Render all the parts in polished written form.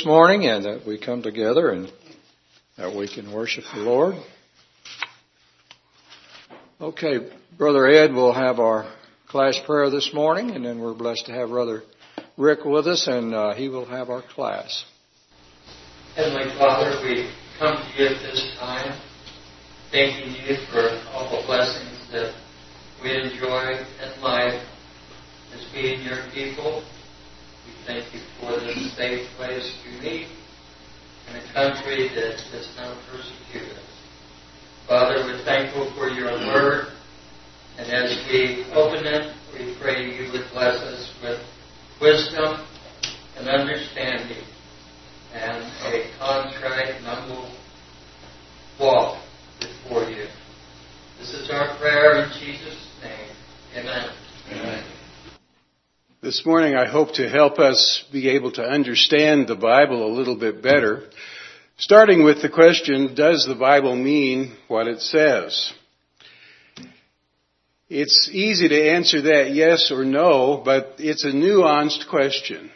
morning and that we come together and that we can worship the Lord. Okay, Brother Ed will have our class prayer this morning, and then we're blessed to have Brother Rick with us, and he will have our class. Heavenly Father, we come to you at this time, thanking you for all the blessings that we enjoy in life as being your people. We thank you for this safe place to meet in a country that does not persecute us. Father, we're thankful for your word, and as we open it, we pray you would bless us with wisdom and understanding and a contrite and humble walk before you. This is our prayer in Jesus' name. Amen. Amen. This morning I hope to help us be able to understand the Bible a little bit better, starting with the question, does the Bible mean what it says? It's easy to answer that yes or no, but it's a nuanced question.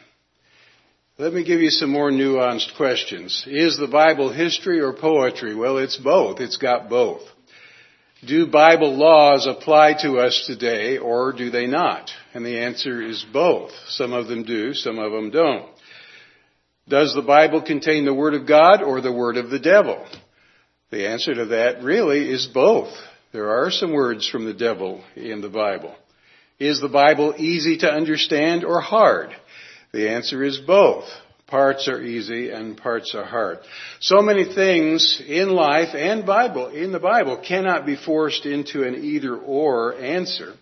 Let me give you some more nuanced questions. Is the Bible history or poetry? Well, it's both. It's got both. Do Bible laws apply to us today, or do they not? And the answer is both. Some of them do, some of them don't. Does the Bible contain the Word of God or the Word of the devil? The answer to that really is both. There are some words from the devil in the Bible. Is the Bible easy to understand or hard? The answer is both. Parts are easy and parts are hard. So many things in life and in the Bible cannot be forced into an either-or answer.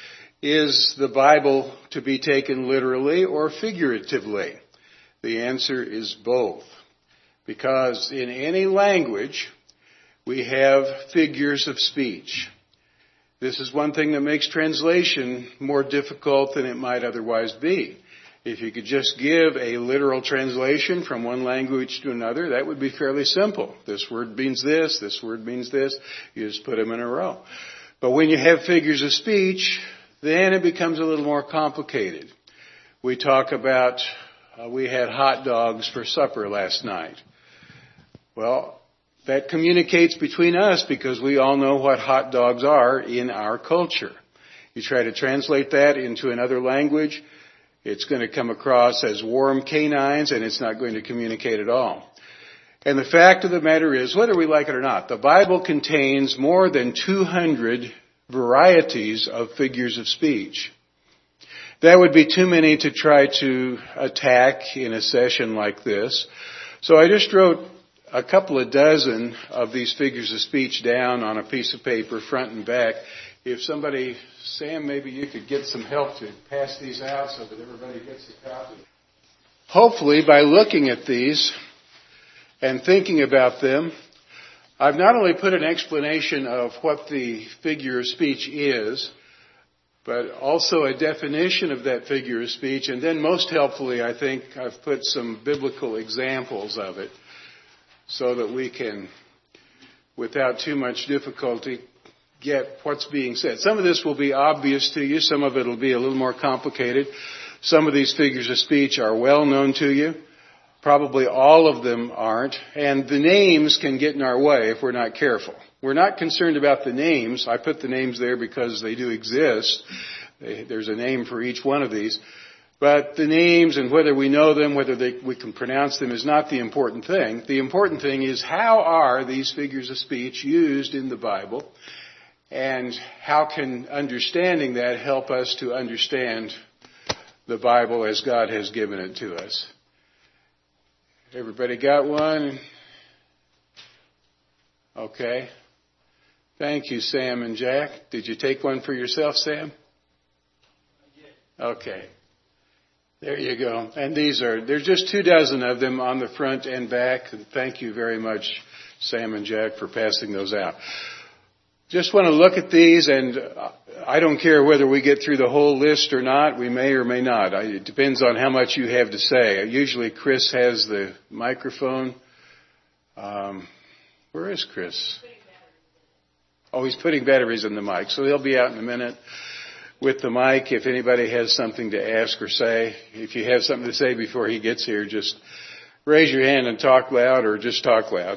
Is the Bible to be taken literally or figuratively? The answer is both. Because in any language, we have figures of speech. This is one thing that makes translation more difficult than it might otherwise be. If you could just give a literal translation from one language to another, that would be fairly simple. This word means this word means this. You just put them in a row. But when you have figures of speech, then it becomes a little more complicated. We talk about, we had hot dogs for supper last night. Well, that communicates between us because we all know what hot dogs are in our culture. You try to translate that into another language, it's going to come across as warm canines, and it's not going to communicate at all. And the fact of the matter is, whether we like it or not, the Bible contains more than 200 varieties of figures of speech. That would be too many to try to attack in a session like this. So I just wrote a couple of dozen of these figures of speech down on a piece of paper, front and back. If somebody, Sam, maybe you could get some help to pass these out so that everybody gets a copy. Hopefully, by looking at these and thinking about them, I've not only put an explanation of what the figure of speech is, but also a definition of that figure of speech, and then most helpfully, I think, I've put some biblical examples of it so that we can, without too much difficulty, get what's being said. Some of this will be obvious to you. Some of it will be a little more complicated. Some of these figures of speech are well known to you. Probably all of them aren't. And the names can get in our way if we're not careful. We're not concerned about the names. I put the names there because they do exist. There's a name for each one of these. But the names and whether we know them, whether we can pronounce them is not the important thing. The important thing is how are these figures of speech used in the Bible? And how can understanding that help us to understand the Bible as God has given it to us? Everybody got one? Okay. Thank you, Sam and Jack. Did you take one for yourself, Sam? Okay. There you go. And there's just 24 of them on the front and back. And thank you very much, Sam and Jack, for passing those out. Just want to look at these, and I don't care whether we get through the whole list or not. We may or may not. It depends on how much you have to say. Usually Chris has the microphone. Where is Chris? Oh, he's putting batteries in the mic, so he'll be out in a minute with the mic. If anybody has something to ask or say, if you have something to say before he gets here, just raise your hand and talk loud or just talk loud.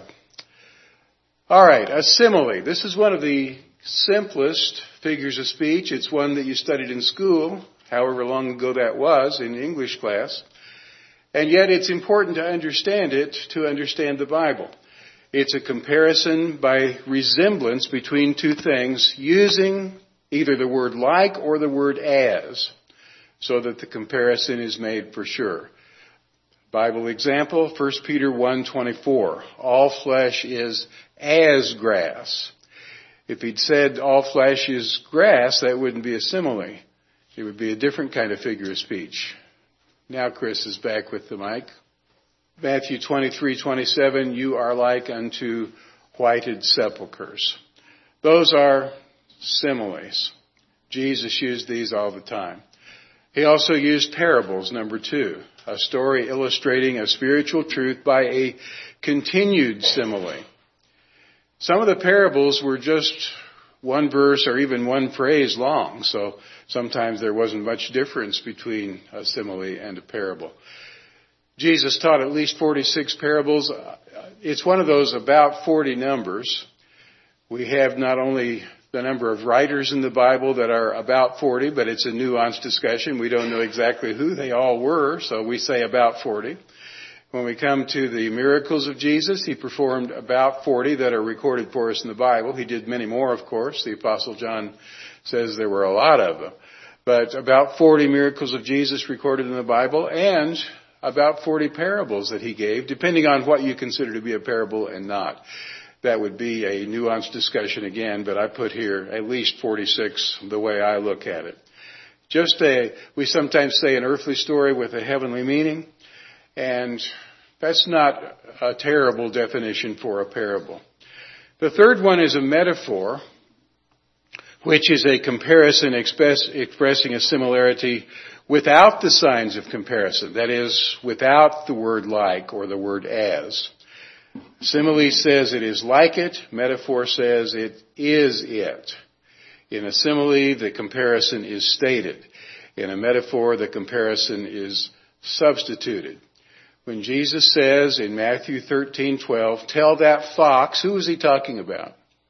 All right, a simile. This is one of the simplest figures of speech. It's one that you studied in school, however long ago that was, in English class. And yet it's important to understand it to understand the Bible. It's a comparison by resemblance between two things using either the word like or the word as, so that the comparison is made for sure. Bible example, 1 Peter 1:24. All flesh is as grass. If he'd said all flesh is grass, that wouldn't be a simile. It would be a different kind of figure of speech. Now Chris is back with the mic. Matthew 23:27, you are like unto whited sepulchres. Those are similes. Jesus used these all the time. He also used parables, number 2, a story illustrating a spiritual truth by a continued simile. Some of the parables were just one verse or even one phrase long, so sometimes there wasn't much difference between a simile and a parable. Jesus taught at least 46 parables. It's one of those about 40 numbers. We have not only the number of writers in the Bible that are about 40, but it's a nuanced discussion. We don't know exactly who they all were, so we say about 40. When we come to the miracles of Jesus, he performed about 40 that are recorded for us in the Bible. He did many more, of course. The Apostle John says there were a lot of them. But about 40 miracles of Jesus recorded in the Bible, and about 40 parables that he gave, depending on what you consider to be a parable and not. That would be a nuanced discussion again, but I put here at least 46 the way I look at it. We sometimes say an earthly story with a heavenly meaning, and that's not a terrible definition for a parable. The third one is a metaphor, which is a comparison expressing a similarity without the signs of comparison. That is, without the word like or the word as. Simile says it is like it. Metaphor says it is it. In a simile, the comparison is stated. In a metaphor, the comparison is substituted. When Jesus says in Matthew 13:12, tell that fox, who is he talking about?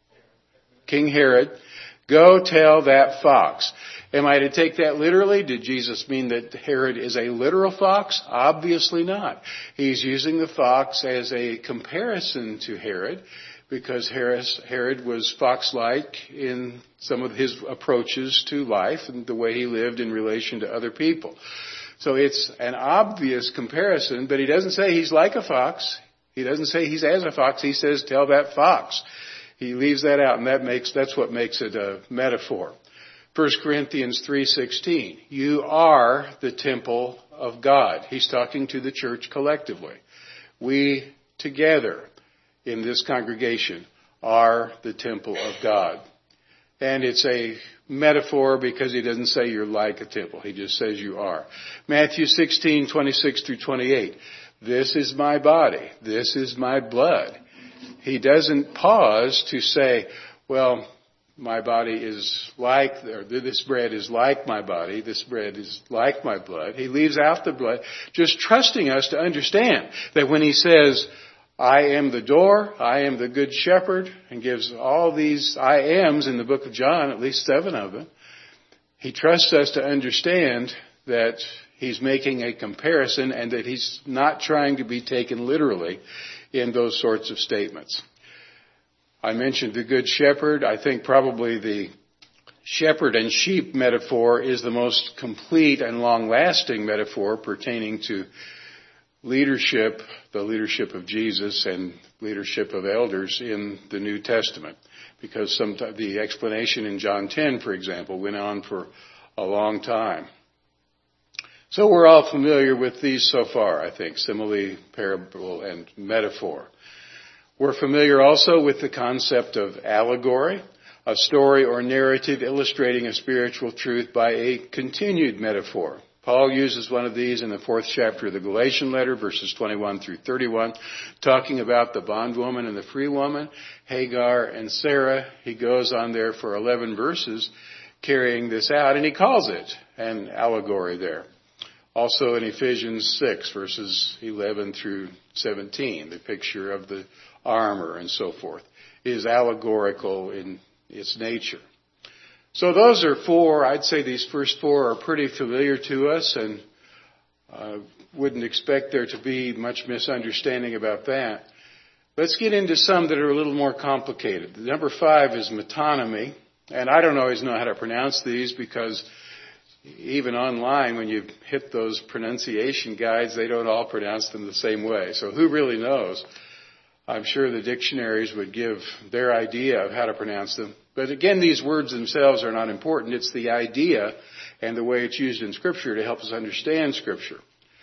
King Herod. Go tell that fox. Am I to take that literally? Did Jesus mean that Herod is a literal fox? Obviously not. He's using the fox as a comparison to Herod because Herod was fox-like in some of his approaches to life and the way he lived in relation to other people. So it's an obvious comparison, but he doesn't say he's like a fox. He doesn't say he's as a fox. He says, tell that fox. He leaves that out, and that's what makes it a metaphor. 1 Corinthians 3:16, you are the temple of God. He's talking to the church collectively. We together in this congregation are the temple of God. And it's a metaphor because he doesn't say you're like a temple. He just says you are. Matthew 16:26 through 28, this is my body. This is my blood. He doesn't pause to say, well, my body is like, or this bread is like my body, this bread is like my blood. He leaves out the blood, just trusting us to understand that when he says, I am the door, I am the good shepherd, and gives all these I ams in the book of John, at least 7 of them, he trusts us to understand that he's making a comparison and that he's not trying to be taken literally in those sorts of statements. I mentioned the good shepherd. I think probably the shepherd and sheep metaphor is the most complete and long-lasting metaphor pertaining to leadership, the leadership of Jesus and leadership of elders in the New Testament. Because the explanation in John 10, for example, went on for a long time. So we're all familiar with these so far, I think, simile, parable, and metaphor. We're familiar also with the concept of allegory, a story or narrative illustrating a spiritual truth by a continued metaphor. Paul uses one of these in the 4th chapter of the Galatian letter, verses 21 through 31, talking about the bondwoman and the free woman, Hagar and Sarah. He goes on there for 11 verses carrying this out, and he calls it an allegory there. Also in Ephesians 6, verses 11 through 17, the picture of the armor and so forth, is allegorical in its nature. So those are four. I'd say these first four are pretty familiar to us, and wouldn't expect there to be much misunderstanding about that. Let's get into some that are a little more complicated. Number 5 is metonymy, and I don't always know how to pronounce these because even online, when you hit those pronunciation guides, they don't all pronounce them the same way. So who really knows? I'm sure the dictionaries would give their idea of how to pronounce them. But again, these words themselves are not important. It's the idea and the way it's used in Scripture to help us understand Scripture.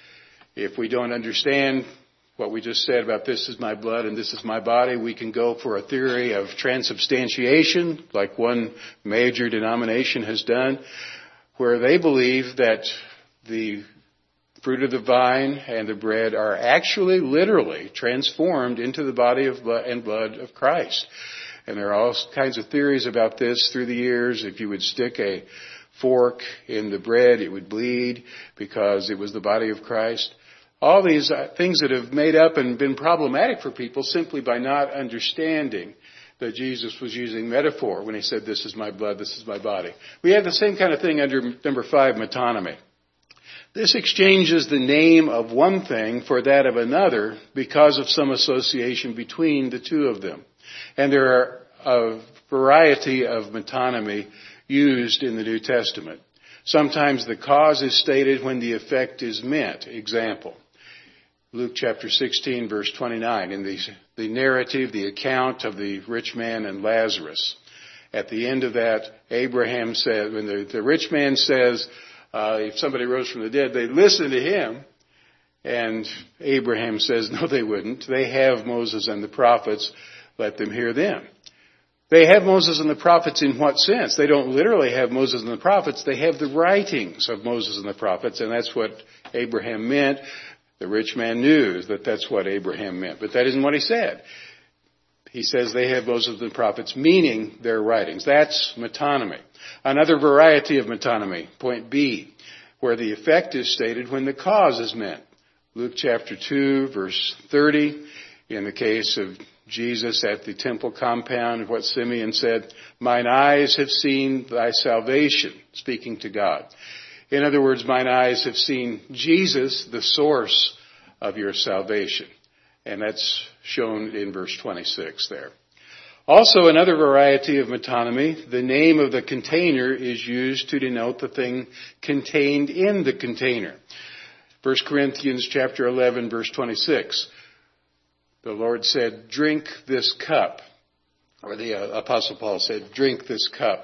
If we don't understand what we just said about this is my blood and this is my body, we can go for a theory of transubstantiation, like one major denomination has done, where they believe that the fruit of the vine and the bread are actually literally transformed into the body and blood of Christ. And there are all kinds of theories about this through the years. If you would stick a fork in the bread, it would bleed because it was the body of Christ. All these things that have made up and been problematic for people simply by not understanding that Jesus was using metaphor when he said, this is my blood, this is my body. We have the same kind of thing under number 5, metonymy. This exchanges the name of one thing for that of another because of some association between the two of them. And there are a variety of metonymy used in the New Testament. Sometimes the cause is stated when the effect is meant. Example, Luke chapter 16, verse 29, in the narrative, the account of the rich man and Lazarus. At the end of that, Abraham said, when the rich man says, if somebody rose from the dead, they'd listen to him. And Abraham says, no, they wouldn't. They have Moses and the prophets. Let them hear them. They have Moses and the prophets in what sense? They don't literally have Moses and the prophets. They have the writings of Moses and the prophets, and that's what Abraham meant. The rich man knew that that's what Abraham meant, but that isn't what he said. He says they have Moses and the prophets, meaning their writings. That's metonymy. Another variety of metonymy, point B, where the effect is stated when the cause is meant. Luke chapter 2, verse 30, in the case of Jesus at the temple compound, what Simeon said, mine eyes have seen thy salvation, speaking to God. In other words, mine eyes have seen Jesus, the source of your salvation. And that's shown in verse 26 there. Also, another variety of metonymy, the name of the container is used to denote the thing contained in the container. 1 Corinthians chapter 11, verse 26. The Lord said, drink this cup. Or the Apostle Paul said, drink this cup.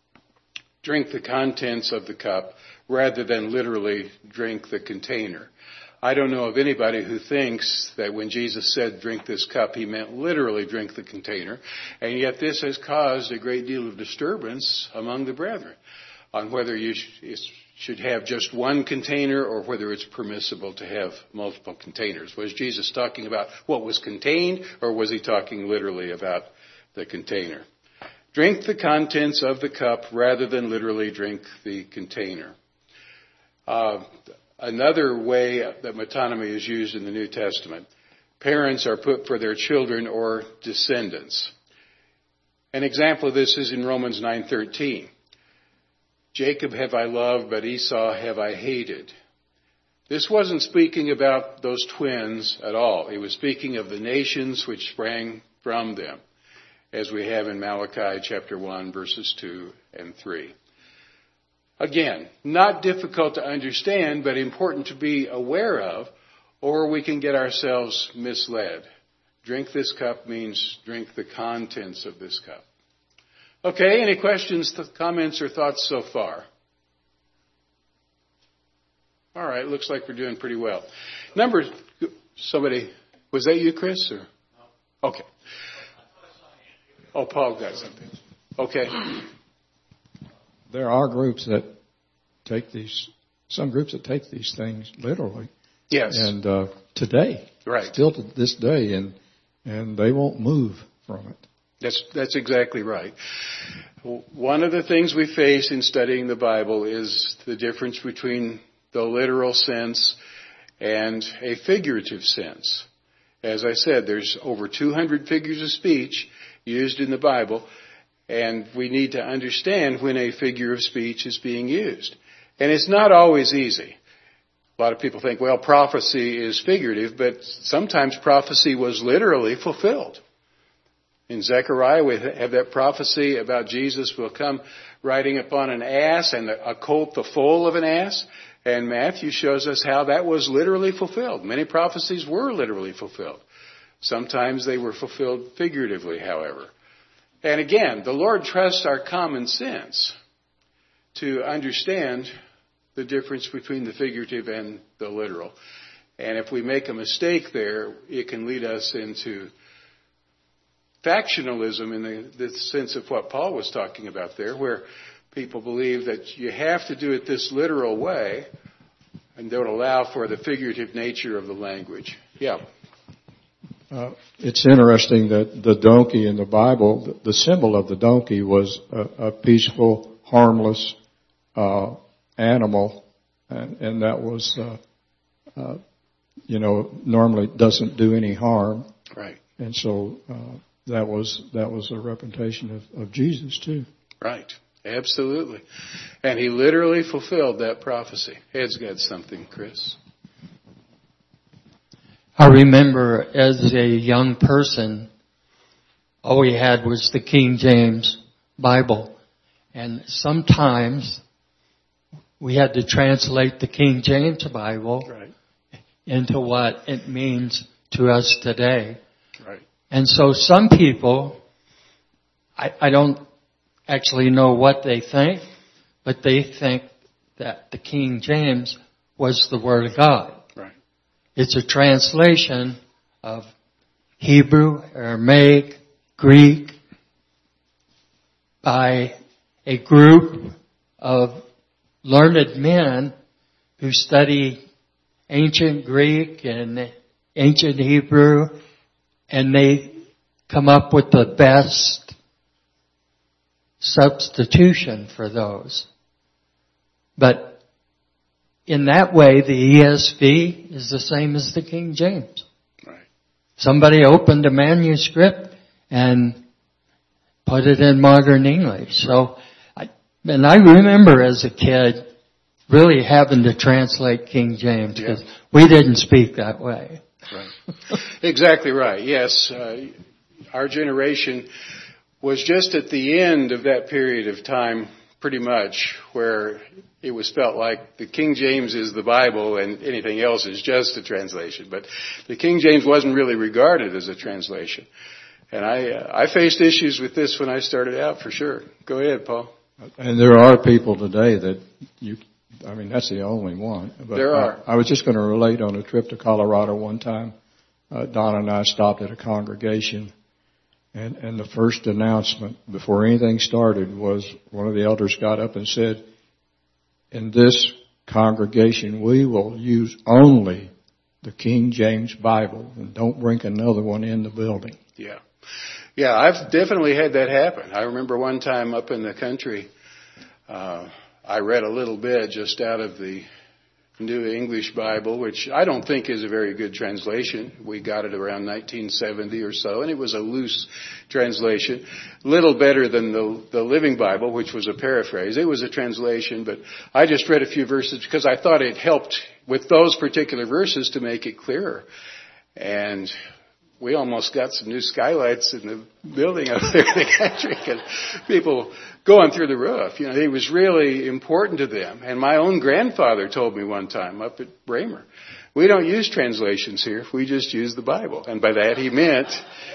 Drink the contents of the cup rather than literally drink the container. I don't know of anybody who thinks that when Jesus said drink this cup, he meant literally drink the container. And yet this has caused a great deal of disturbance among the brethren on whether you should have just one container or whether it's permissible to have multiple containers. Was Jesus talking about what was contained, or was he talking literally about the container? Drink the contents of the cup rather than literally drink the container. Another way that metonymy is used in the New Testament, parents are put for their children or descendants. An example of this is in Romans 9:13. Jacob have I loved, but Esau have I hated. This wasn't speaking about those twins at all. It was speaking of the nations which sprang from them, as we have in Malachi chapter 1, verses 2 and 3. Again, not difficult to understand, but important to be aware of, or we can get ourselves misled. Drink this cup means drink the contents of this cup. Okay, any questions, comments, or thoughts so far? All right, looks like we're doing pretty well. Somebody, was that you, Chris? Or? Okay. Oh, Paul got something. Okay. There are groups that some groups that take these things literally. Yes. And today, right, still to this day, and they won't move from it. That's exactly right. One of the things we face in studying the Bible is the difference between the literal sense and a figurative sense. As I said, there's over 200 figures of speech used in the Bible, and we need to understand when a figure of speech is being used. And it's not always easy. A lot of people think, well, prophecy is figurative, but sometimes prophecy was literally fulfilled. In Zechariah, we have that prophecy about Jesus will come riding upon an ass and a colt the foal of an ass. And Matthew shows us how that was literally fulfilled. Many prophecies were literally fulfilled. Sometimes they were fulfilled figuratively, however. And again, the Lord trusts our common sense to understand the difference between the figurative and the literal. And if we make a mistake there, it can lead us into factionalism in the sense of what Paul was talking about there, where people believe that you have to do it this literal way and don't allow for the figurative nature of the language. Yeah. It's interesting that the donkey in the Bible, the symbol of the donkey was a peaceful, harmless animal, and that was, normally doesn't do any harm. Right. And so that was a representation of Jesus too. Right. Absolutely. And he literally fulfilled that prophecy. Ed's got something, Chris. I remember as a young person, all we had was the King James Bible. And sometimes we had to translate the King James Bible into what it means to us today. Right. And so some people, I don't actually know what they think, but they think that the King James was the Word of God. Right. It's a translation of Hebrew, Aramaic, Greek by a group of learned men who study ancient Greek and ancient Hebrew, and they come up with the best substitution for those. But in that way, the ESV is the same as the King James. Right. Somebody opened a manuscript and put it in modern English. So, I remember as a kid really having to translate King James because we didn't speak that way. Right. Exactly right. Yes. Our generation was just at the end of that period of time, pretty much, where it was felt like the King James is the Bible and anything else is just a translation. But the King James wasn't really regarded as a translation. And I faced issues with this when I started out, for sure. Go ahead, Paul. And there are people today that that's the only one. But there are. I was just going to relate on a trip to Colorado one time. Donna and I stopped at a congregation, and the first announcement before anything started was one of the elders got up and said, "In this congregation, we will use only the King James Bible, and don't bring another one in the building." Yeah. Yeah, I've definitely had that happen. I remember one time up in the country, I read a little bit just out of the New English Bible, which I don't think is a very good translation. We got it around 1970 or so, and it was a loose translation. Little better than the Living Bible, which was a paraphrase. It was a translation, but I just read a few verses because I thought it helped with those particular verses to make it clearer. And we almost got some new skylights in the building up there in the country because people going through the roof. It was really important to them. And my own grandfather told me one time up at Bramer, we don't use translations here. We just use the Bible. And by that he meant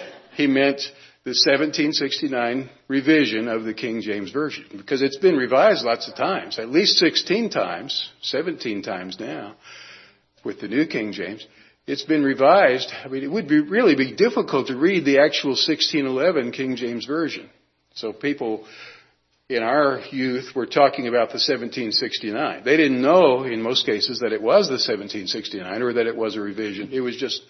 the 1769 revision of the King James Version, because it's been revised lots of times, at least 16 times, 17 times now with the New King James. It's been revised. It would really be difficult to read the actual 1611 King James Version. So people in our youth were talking about the 1769. They didn't know, in most cases, that it was the 1769 or that it was a revision. It was just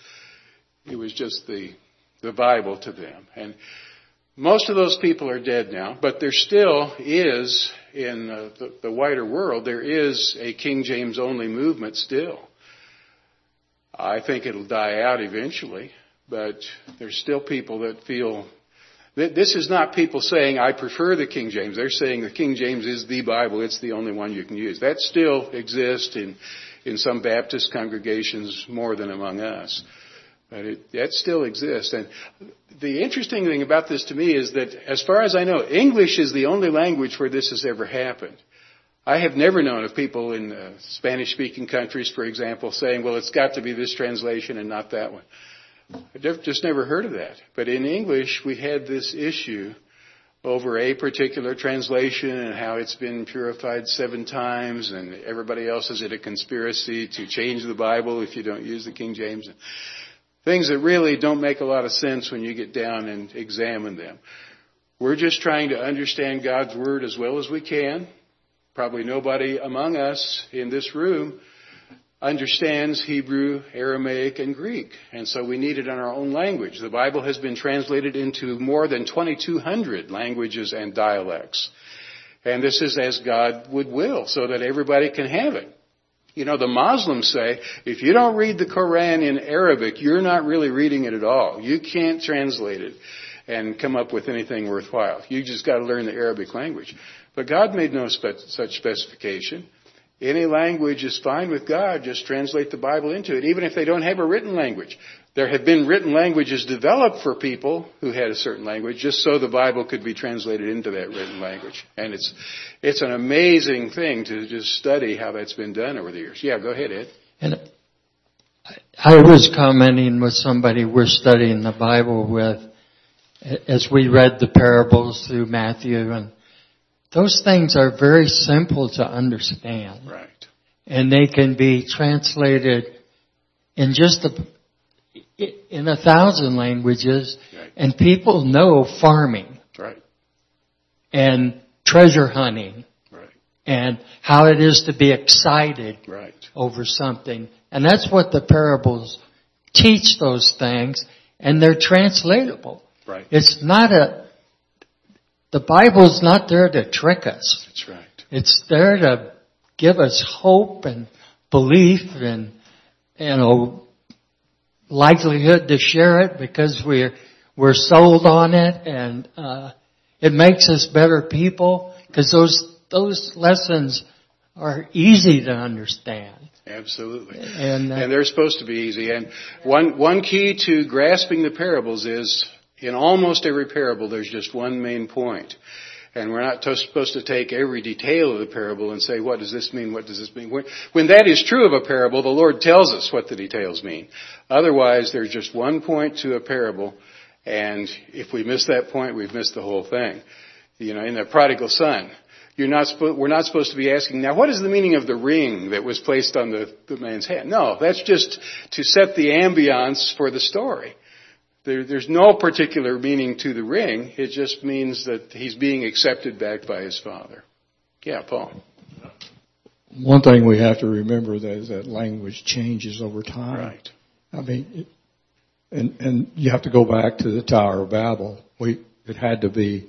the Bible to them. And most of those people are dead now, but there still is, in the wider world, there is a King James only movement still. I think it'll die out eventually. but there's still people that feel that this is not people saying, I prefer the King James. They're saying the King James is the Bible. It's the only one you can use. That still exists in some Baptist congregations more than among us. But that still exists. And the interesting thing about this to me is that, as far as I know, English is the only language where this has ever happened. I have never known of people in Spanish-speaking countries, for example, saying, well, it's got to be this translation and not that one. I've just never heard of that. But in English, we had this issue over a particular translation and how it's been purified 7 times, and everybody else is it a conspiracy to change the Bible if you don't use the King James. Things that really don't make a lot of sense when you get down and examine them. We're just trying to understand God's Word as well as we can. Probably nobody among us in this room understands Hebrew, Aramaic, and Greek. And so we need it in our own language. The Bible has been translated into more than 2,200 languages and dialects. And this is as God would will, so that everybody can have it. You know, the Muslims say, if you don't read the Quran in Arabic, you're not really reading it at all. You can't translate it and come up with anything worthwhile. You just got to learn the Arabic language. But God made no such specification. Any language is fine with God. Just translate the Bible into it, even if they don't have a written language. There have been written languages developed for people who had a certain language, just so the Bible could be translated into that written language. And it's an amazing thing to just study how that's been done over the years. Yeah, go ahead, Ed. And I was commenting with somebody we're studying the Bible with as we read the parables through Matthew, and those things are very simple to understand. Right. And they can be translated in in 1,000 languages. Right. And people know farming. Right. And treasure hunting. Right. And how it is to be excited right. over something. And that's what the parables teach, those things. And they're translatable. Right. It's not the Bible's not there to trick us. That's right. It's there to give us hope and belief and, likelihood to share it because we're sold on it, and it makes us better people because those lessons are easy to understand. Absolutely. And they're supposed to be easy. And one key to grasping the parables is, in almost every parable, there's just one main point. And we're not supposed to take every detail of the parable and say, what does this mean? What does this mean? When that is true of a parable, the Lord tells us what the details mean. Otherwise, there's just one point to a parable. And if we miss that point, we've missed the whole thing. You know, in the prodigal son, we're not supposed to be asking, now, what is the meaning of the ring that was placed on the man's hand? No, that's just to set the ambiance for the story. There's no particular meaning to the ring. It just means that he's being accepted back by his father. Yeah, Paul. One thing we have to remember is that language changes over time. Right. I mean, and you have to go back to the Tower of Babel. It had to be,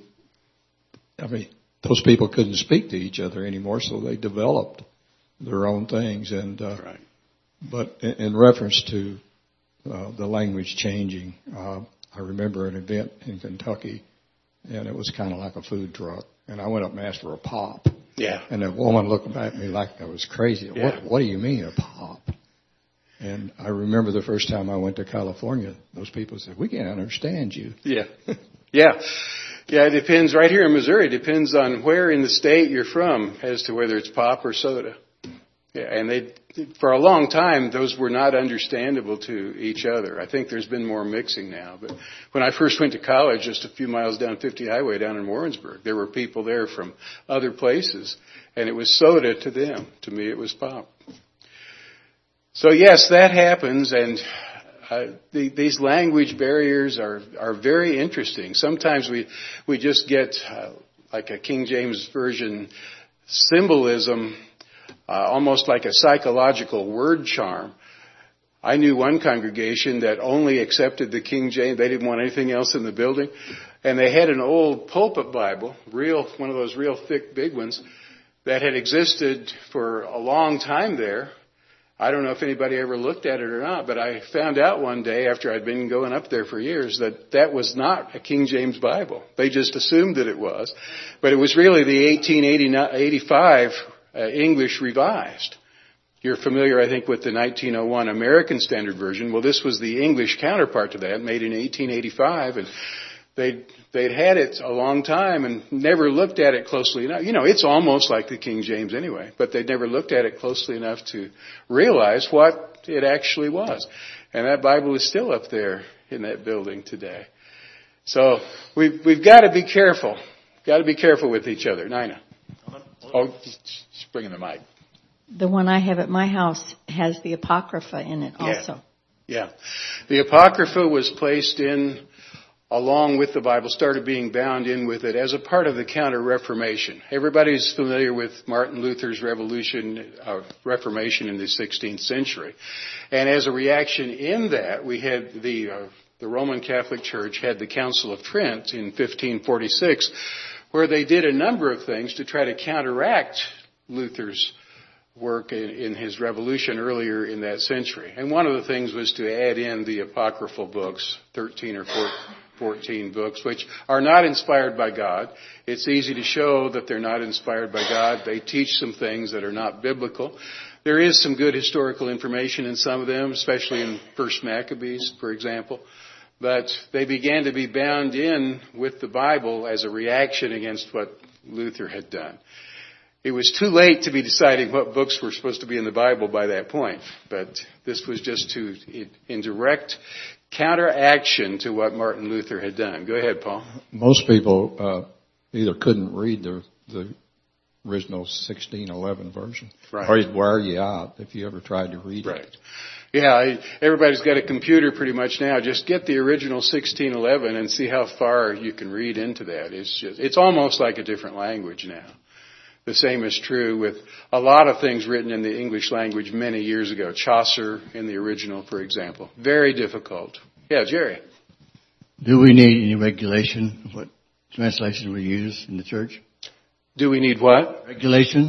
those people couldn't speak to each other anymore, so they developed their own things. And right. But in reference to the language changing, I remember an event in Kentucky, and it was kind of like a food truck, and I went up and asked for a pop. Yeah. And the woman looked at me like I was crazy. Yeah. What do you mean, a pop? And I remember the first time I went to California, those people said, we can't understand you. Yeah. Yeah. Yeah, it depends. Right here in Missouri, it depends on where in the state you're from as to whether it's pop or soda. Yeah, and for a long time, those were not understandable to each other. I think there's been more mixing now. But when I first went to college, just a few miles down 50 Highway down in Warrensburg, there were people there from other places, and it was soda to them. To me, it was pop. So yes, that happens, and these language barriers are very interesting. Sometimes we just get like a King James Version symbolism, almost like a psychological word charm. I knew one congregation that only accepted the King James. They didn't want anything else in the building. And they had an old pulpit Bible, one of those real thick, big ones, that had existed for a long time there. I don't know if anybody ever looked at it or not, but I found out one day after I'd been going up there for years that that was not a King James Bible. They just assumed that it was. But it was really the 1885 English Revised. You're familiar, I think, with the 1901 American Standard Version. Well, this was the English counterpart to that, made in 1885, and they'd had it a long time and never looked at it closely enough. You know, it's almost like the King James anyway, but they'd never looked at it closely enough to realize what it actually was. And that Bible is still up there in that building today. So we've got to be careful. Got to be careful with each other. Nina. Oh, just bring in the mic. The one I have at my house has the Apocrypha in it also. Yeah. The Apocrypha was placed in along with the Bible, started being bound in with it as a part of the Counter-Reformation. Everybody's familiar with Martin Luther's Reformation in the 16th century. And as a reaction in that, we had the Roman Catholic Church had the Council of Trent in 1546, where they did a number of things to try to counteract Luther's work in his revolution earlier in that century. And one of the things was to add in the apocryphal books, 13 or 14 books, which are not inspired by God. It's easy to show that they're not inspired by God. They teach some things that are not biblical. There is some good historical information in some of them, especially in First Maccabees, for example. But they began to be bound in with the Bible as a reaction against what Luther had done. It was too late to be deciding what books were supposed to be in the Bible by that point. But this was just in direct counteraction to what Martin Luther had done. Go ahead, Paul. Most people either couldn't read the original 1611 version, right, or it'd wear you out if you ever tried to read right. it. Yeah, everybody's got a computer pretty much now. Just get the original 1611 and see how far you can read into that. It's almost like a different language now. The same is true with a lot of things written in the English language many years ago. Chaucer in the original, for example. Very difficult. Yeah, Jerry. Do we need any regulation of what translation we use in the church? Do we need what? Regulation.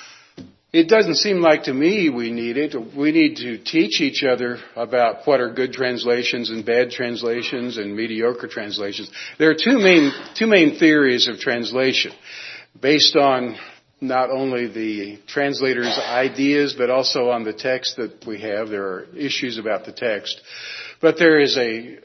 It doesn't seem like to me we need it. We need to teach each other about what are good translations and bad translations and mediocre translations. There are two main theories of translation based on not only the translator's ideas, but also on the text that we have. There are issues about the text. But there is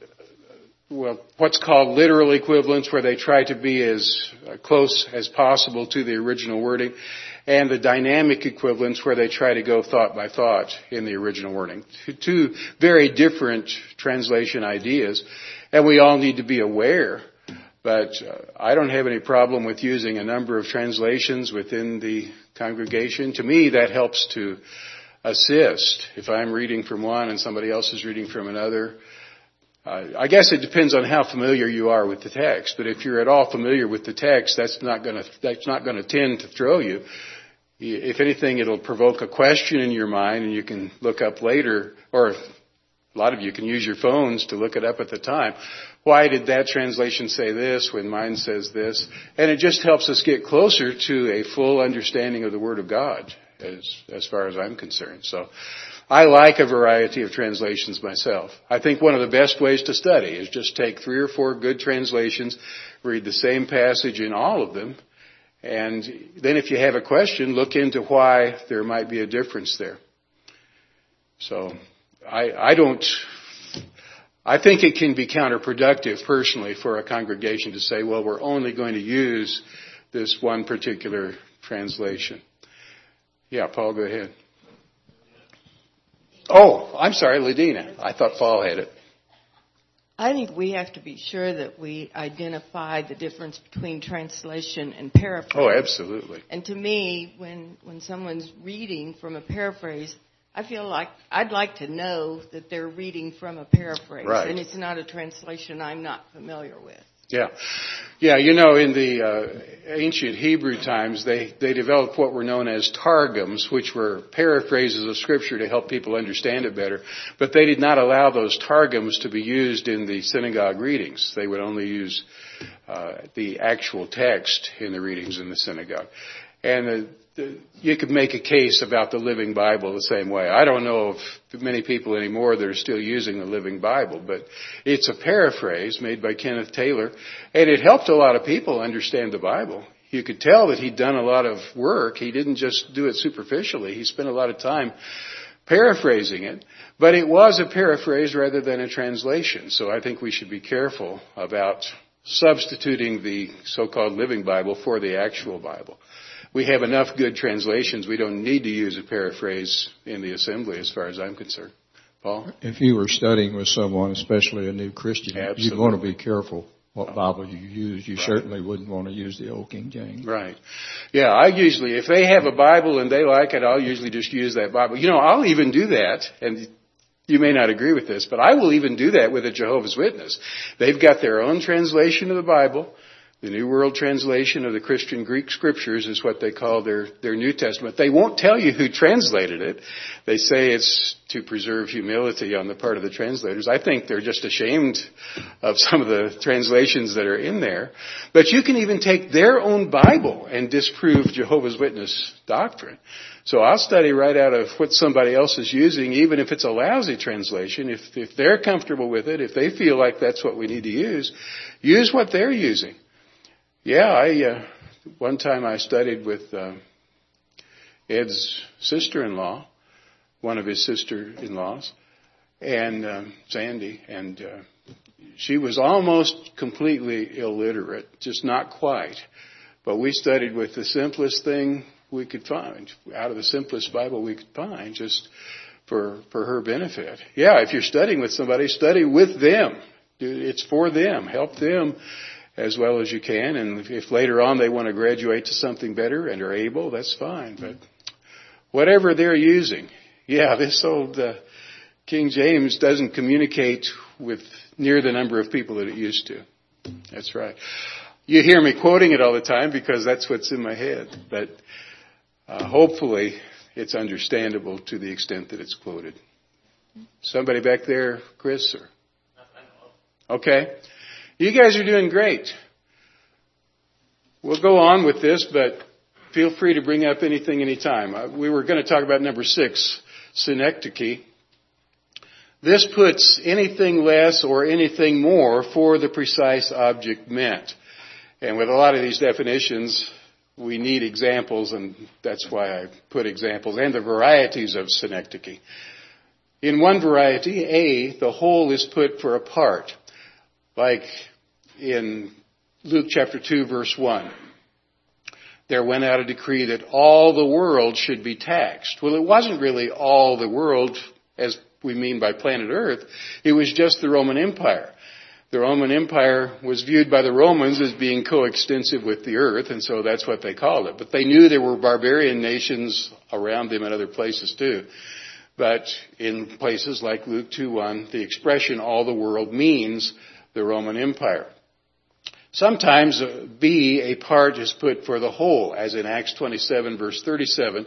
what's called literal equivalence, where they try to be as close as possible to the original wording, and the dynamic equivalence, where they try to go thought by thought in the original wording. Two very different translation ideas, and we all need to be aware. But I don't have any problem with using a number of translations within the congregation. To me, that helps to assist. If I'm reading from one and somebody else is reading from another, I guess it depends on how familiar you are with the text. But if you're at all familiar with the text, that's not going to tend to throw you. If anything, it'll provoke a question in your mind, and you can look up later, or a lot of you can use your phones to look it up at the time. Why did that translation say this when mine says this? And it just helps us get closer to a full understanding of the Word of God, as far as I'm concerned. So I like a variety of translations myself. I think one of the best ways to study is just take 3 or 4 good translations, read the same passage in all of them, and then if you have a question, look into why there might be a difference there. So I think it can be counterproductive, personally, for a congregation to say, well, we're only going to use this one particular translation. Yeah, Paul, go ahead. Oh, I'm sorry, Ladina. I thought Paul had it. I think we have to be sure that we identify the difference between translation and paraphrase. Oh, absolutely. And to me, when someone's reading from a paraphrase, I feel like I'd like to know that they're reading from a paraphrase, right, and it's not a translation I'm not familiar with. Yeah. Yeah, you know, in the ancient Hebrew times, they developed what were known as targums, which were paraphrases of Scripture to help people understand it better. But they did not allow those targums to be used in the synagogue readings. They would only use the actual text in the readings in the synagogue. And you could make a case about the Living Bible the same way. I don't know of many people anymore that are still using the Living Bible, but it's a paraphrase made by Kenneth Taylor, and it helped a lot of people understand the Bible. You could tell that he'd done a lot of work. He didn't just do it superficially. He spent a lot of time paraphrasing it, but it was a paraphrase rather than a translation. So I think we should be careful about substituting the so-called Living Bible for the actual Bible. We have enough good translations. We don't need to use a paraphrase in the assembly as far as I'm concerned. Paul? If you were studying with someone, especially a new Christian, Absolutely. you'd want to be careful what Bible you use. You Right. certainly wouldn't want to use the Old King James. Right. Yeah, I usually, if they have a Bible and they like it, I'll usually just use that Bible. I'll even do that, and you may not agree with this, but I will even do that with a Jehovah's Witness. They've got their own translation of the Bible. The New World Translation of the Christian Greek Scriptures is what they call their New Testament. They won't tell you who translated it. They say it's to preserve humility on the part of the translators. I think they're just ashamed of some of the translations that are in there. But you can even take their own Bible and disprove Jehovah's Witness doctrine. So I'll study right out of what somebody else is using, even if it's a lousy translation. If they're comfortable with it, if they feel like that's what we need to use what they're using. Yeah, one time I studied with Ed's sister-in-law, one of his sister-in-laws, and Sandy, and she was almost completely illiterate, just not quite. But we studied with the simplest thing we could find, out of the simplest Bible we could find, just for her benefit. Yeah, if you're studying with somebody, study with them. It's for them. Help them as well as you can, and if later on they want to graduate to something better and are able, that's fine. But whatever they're using, this old King James doesn't communicate with near the number of people that it used to. That's right. You hear me quoting it all the time because that's what's in my head, but hopefully it's understandable to the extent that it's quoted. Somebody back there, Chris? Okay. You guys are doing great. We'll go on with this, but feel free to bring up anything anytime. We were going to talk about number 6, synecdoche. This puts anything less or anything more for the precise object meant. And with a lot of these definitions, we need examples, and that's why I put examples, and the varieties of synecdoche. In one variety, A, the whole is put for a part. Like in Luke chapter 2, verse 1. There went out a decree that all the world should be taxed. Well, it wasn't really all the world as we mean by planet Earth. It was just the Roman Empire. The Roman Empire was viewed by the Romans as being coextensive with the earth, and so that's what they called it. But they knew there were barbarian nations around them and other places too. But in places like Luke 2:1, the expression all the world means the Roman Empire. Sometimes B, a part is put for the whole, as in Acts 27, verse 37,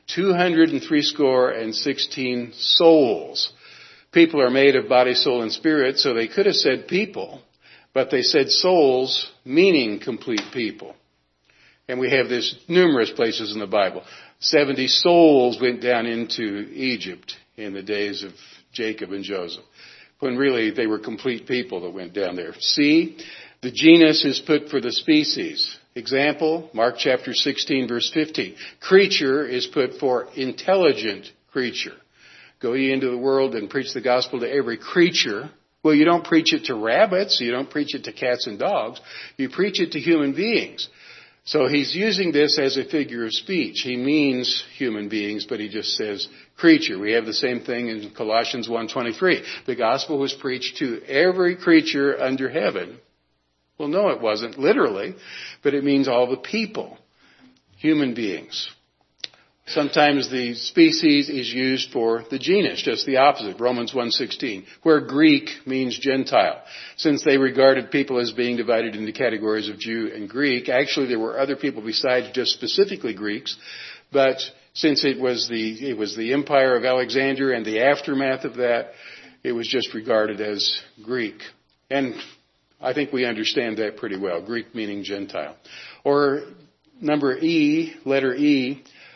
216 souls. People are made of body, soul, and spirit, so they could have said people, but they said souls, meaning complete people. And we have this numerous places in the Bible. 70 souls went down into Egypt in the days of Jacob and Joseph, when really they were complete people that went down there. C, the genus is put for the species. Example, Mark chapter 16, verse 15. Creature is put for intelligent creature. Go ye into the world and preach the gospel to every creature. Well, you don't preach it to rabbits. You don't preach it to cats and dogs. You preach it to human beings. So he's using this as a figure of speech. He means human beings, but he just says creature. We have the same thing in Colossians 1:23. The gospel was preached to every creature under heaven. Well, no, it wasn't literally, but it means all the people, human beings. Sometimes the species is used for the genus, just the opposite, Romans 1:16, where Greek means Gentile. Since they regarded people as being divided into categories of Jew and Greek, actually there were other people besides just specifically Greeks, but since it was the empire of Alexander and the aftermath of that, it was just regarded as Greek. And I think we understand that pretty well, Greek meaning Gentile. Or number E, letter E,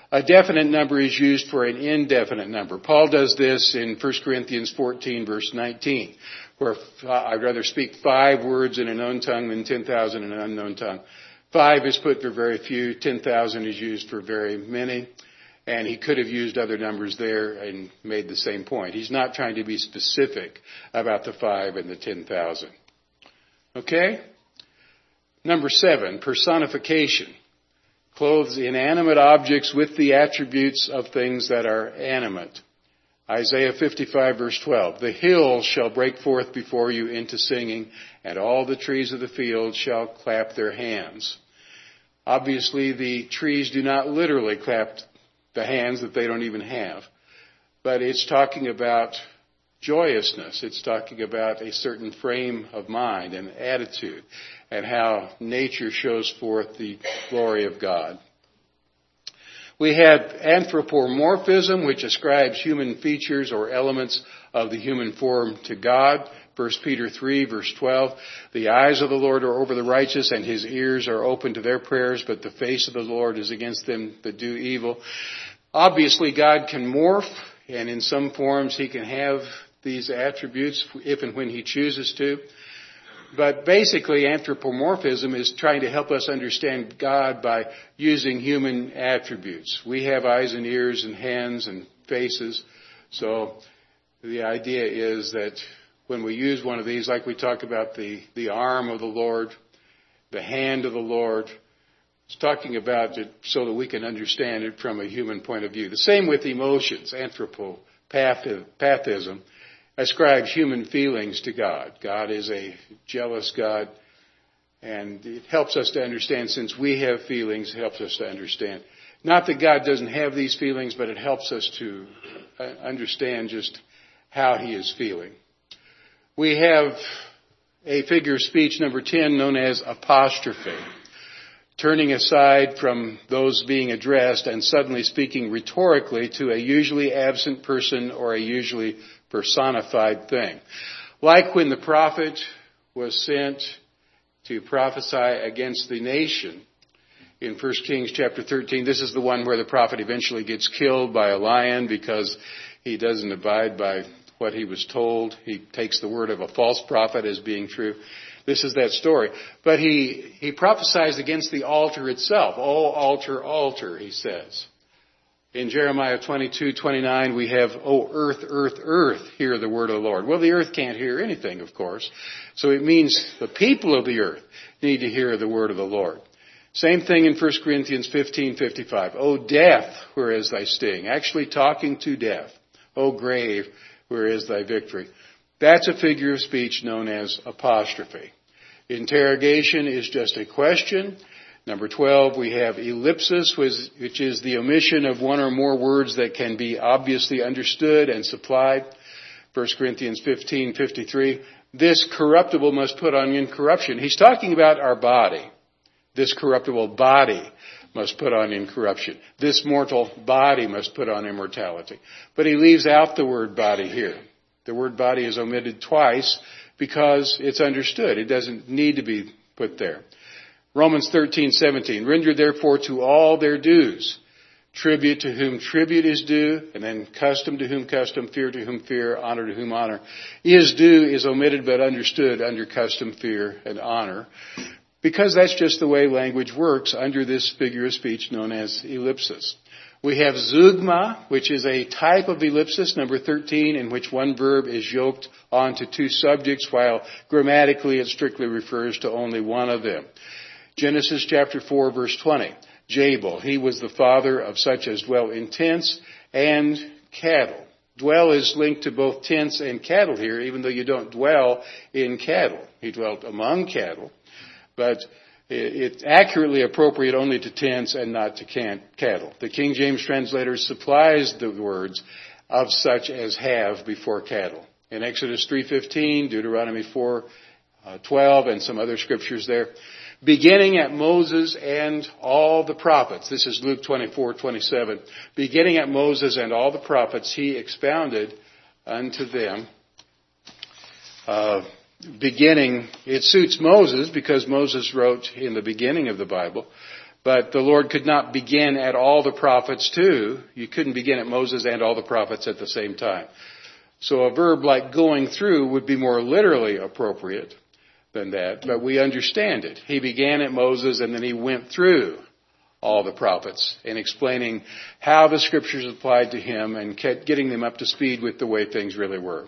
A definite number is used for an indefinite number. Paul does this in 1 Corinthians 14, verse 19, where I'd rather speak 5 words in a known tongue than 10,000 in an unknown tongue. 5 is put for very few, 10,000 is used for very many, and he could have used other numbers there and made the same point. He's not trying to be specific about the 5 and the 10,000. Okay? Number 7, personification. Clothes inanimate objects with the attributes of things that are animate. Isaiah 55 verse 12. The hills shall break forth before you into singing, and all the trees of the field shall clap their hands. Obviously, the trees do not literally clap the hands that they don't even have. But it's talking about joyousness. It's talking about a certain frame of mind and attitude, and how nature shows forth the glory of God. We have anthropomorphism, which ascribes human features or elements of the human form to God. 1 Peter 3, verse 12. The eyes of the Lord are over the righteous, and his ears are open to their prayers, but the face of the Lord is against them that do evil. Obviously, God can morph, and in some forms he can have these attributes if and when he chooses to. But basically, anthropomorphism is trying to help us understand God by using human attributes. We have eyes and ears and hands and faces. So the idea is that when we use one of these, like we talk about the arm of the Lord, the hand of the Lord, it's talking about it so that we can understand it from a human point of view. The same with emotions. Anthropopathism ascribes human feelings to God. God is a jealous God, and it helps us to understand, since we have feelings, it helps us to understand. Not that God doesn't have these feelings, but it helps us to understand just how he is feeling. We have a figure of speech, number 10, known as apostrophe. Turning aside from those being addressed and suddenly speaking rhetorically to a usually absent person or a usually personified thing. Like when the prophet was sent to prophesy against the nation in 1 Kings chapter 13. This is the one where the prophet eventually gets killed by a lion because he doesn't abide by what he was told. He takes the word of a false prophet as being true. This is that story. But he prophesies against the altar itself. Oh, altar, altar, he says. In Jeremiah 22:29, we have, oh, earth, earth, earth, hear the word of the Lord. Well, the earth can't hear anything, of course. So it means the people of the earth need to hear the word of the Lord. Same thing in 1 Corinthians 15:55. Oh, death, where is thy sting? Actually talking to death. Oh, grave, where is thy victory? That's a figure of speech known as apostrophe. Interrogation is just a question. Number 12, we have ellipsis, which is the omission of one or more words that can be obviously understood and supplied. 1 Corinthians 15:53. This corruptible must put on incorruption. He's talking about our body. This corruptible body must put on incorruption. This mortal body must put on immortality. But he leaves out the word body here. The word body is omitted twice because it's understood. It doesn't need to be put there. Romans 13:17. Render therefore to all their dues. Tribute to whom tribute is due, and then custom to whom custom, fear to whom fear, honor to whom honor. Is due is omitted but understood under custom, fear, and honor. Because that's just the way language works under this figure of speech known as ellipsis. We have zeugma, which is a type of ellipsis, number 13, in which one verb is yoked onto two subjects, while grammatically it strictly refers to only one of them. Genesis chapter 4, verse 20. Jabal, he was the father of such as dwell in tents and cattle. Dwell is linked to both tents and cattle here, even though you don't dwell in cattle. He dwelt among cattle. But it's accurately appropriate only to tents and not to cattle. The King James translator supplies the words of such as have before cattle. In Exodus 3:15, Deuteronomy 4:12, and some other scriptures there. Beginning at Moses and all the prophets. This is Luke 24:27. Beginning at Moses and all the prophets, he expounded unto them. Beginning, it suits Moses because Moses wrote in the beginning of the Bible. But the Lord could not begin at all the prophets too. You couldn't begin at Moses and all the prophets at the same time. So a verb like going through would be more literally appropriate than that, but we understand it. He began at Moses and then he went through all the prophets and explaining how the scriptures applied to him and kept getting them up to speed with the way things really were.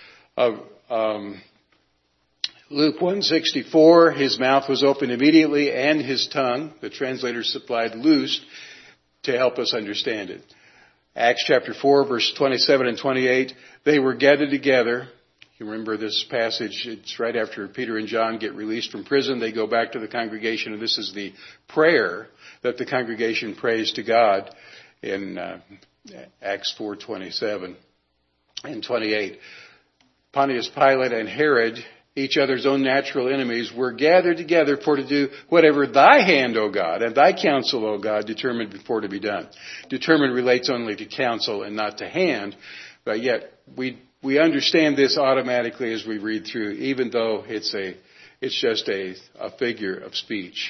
Luke 1:64, his mouth was opened immediately and his tongue, the translators supplied, loosed to help us understand it. Acts chapter 4, verse 27 and 28, they were gathered together. You remember this passage, it's right after Peter and John get released from prison. They go back to the congregation, and this is the prayer that the congregation prays to God in Acts 4:27 and 28. Pontius Pilate and Herod, each other's own natural enemies, were gathered together for to do whatever thy hand, O God, and thy counsel, O God, determined before to be done. Determined relates only to counsel and not to hand, but yet we understand this automatically as we read through, even though it's just a figure of speech.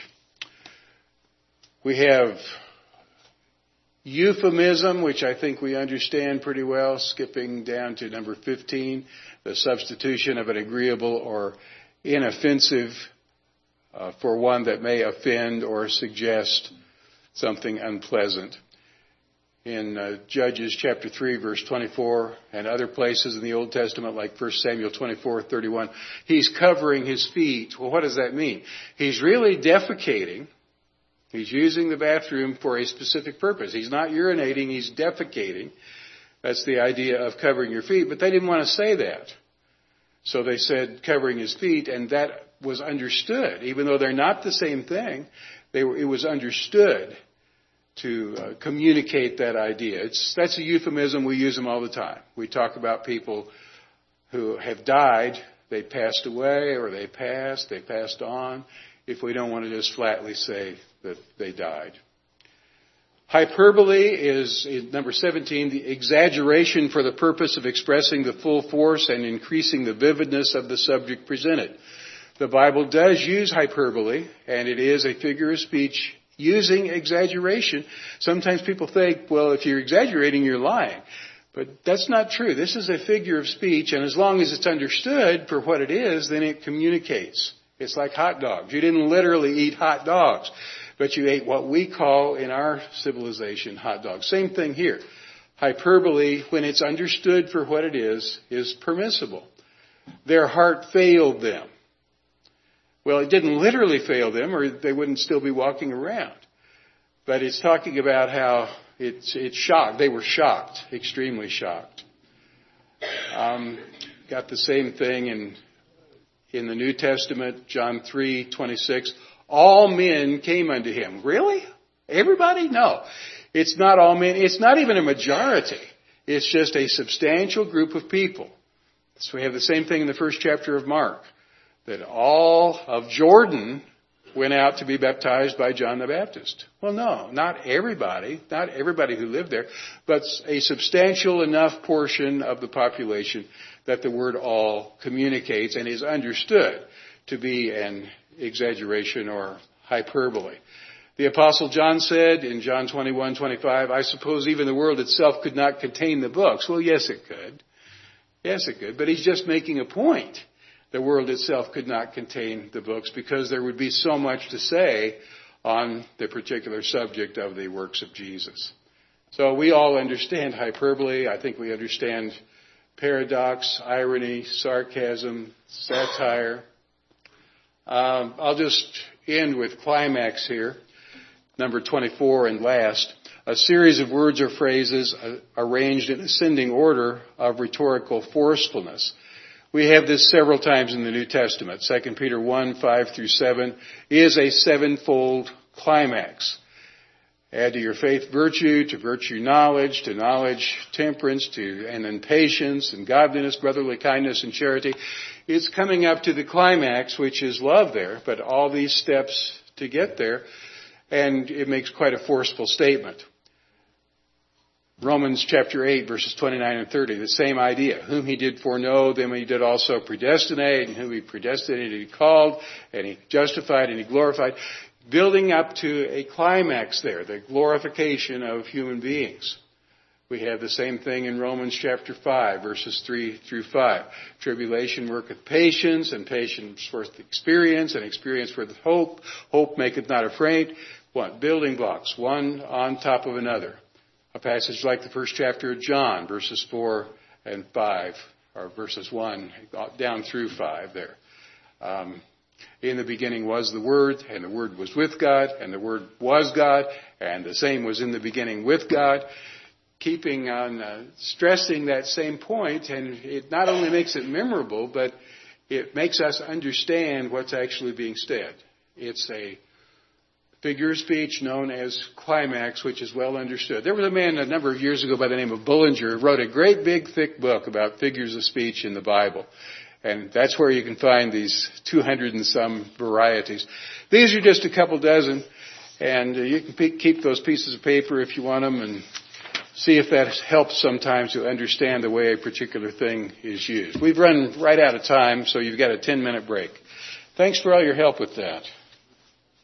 We have euphemism, which I think we understand pretty well, skipping down to number 15, the substitution of an agreeable or inoffensive for one that may offend or suggest something unpleasant. In Judges chapter 3, verse 24, and other places in the Old Testament, like 1 Samuel 24:31, he's covering his feet. Well, what does that mean? He's really defecating. He's using the bathroom for a specific purpose. He's not urinating, he's defecating. That's the idea of covering your feet, but they didn't want to say that. So they said covering his feet, and that was understood. Even though they're not the same thing, it was understood to communicate that idea. That's a euphemism. We use them all the time. We talk about people who have died, they passed away, or they passed on, if we don't want to just flatly say that they died. Hyperbole is, number 17, the exaggeration for the purpose of expressing the full force and increasing the vividness of the subject presented. The Bible does use hyperbole, and it is a figure of speech using exaggeration. Sometimes people think, well, if you're exaggerating, you're lying. But that's not true. This is a figure of speech, and as long as it's understood for what it is, then it communicates. It's like hot dogs. You didn't literally eat hot dogs, but you ate what we call in our civilization hot dogs. Same thing here. Hyperbole, when it's understood for what it is permissible. Their heart failed them. Well, it didn't literally fail them, or they wouldn't still be walking around. But it's talking about how it's shocked. They were shocked, extremely shocked. Got the same thing in the New Testament, John 3:26. All men came unto him. Really? Everybody? No. It's not all men. It's not even a majority. It's just a substantial group of people. So we have the same thing in the first chapter of Mark, that all of Jordan went out to be baptized by John the Baptist. Well, no, not everybody who lived there, but a substantial enough portion of the population that the word all communicates and is understood to be an exaggeration or hyperbole. The Apostle John said in John 21:25, I suppose even the world itself could not contain the books. Well, yes, it could. Yes, it could. But he's just making a point. The world itself could not contain the books because there would be so much to say on the particular subject of the works of Jesus. So we all understand hyperbole. I think we understand paradox, irony, sarcasm, satire. I'll just end with climax here. Number 24 and last. A series of words or phrases arranged in ascending order of rhetorical forcefulness. We have this several times in the New Testament. 2 Peter 1:5-7 is a sevenfold climax. Add to your faith virtue, to virtue knowledge, to knowledge temperance, and then patience and godliness, brotherly kindness and charity. It's coming up to the climax, which is love there, but all these steps to get there, and it makes quite a forceful statement. Romans chapter 8, verses 29 and 30, the same idea. Whom he did foreknow, them he did also predestinate, and whom he predestinated he called, and he justified, and he glorified. building up to a climax there, the glorification of human beings. We have the same thing in Romans chapter 5, verses 3 through 5. Tribulation worketh patience, and patience worketh experience, and experience worketh hope. Hope maketh not afraid. What? Building blocks, one on top of another. A passage like the first chapter of John, verses 4 and 5, or verses 1 down through 5 there. In the beginning was the Word, and the Word was with God, and the Word was God, and the same was in the beginning with God. Keeping on stressing that same point, and it not only makes it memorable, but it makes us understand what's actually being said. It's a figure of speech known as climax, which is well understood. There was a man a number of years ago by the name of Bullinger who wrote a great big thick book about figures of speech in the Bible. And that's where you can find these 200 and some varieties. These are just a couple dozen, and you can keep those pieces of paper if you want them, and see if that helps sometimes to understand the way a particular thing is used. We've run right out of time, so you've got a 10-minute break. Thanks for all your help with that.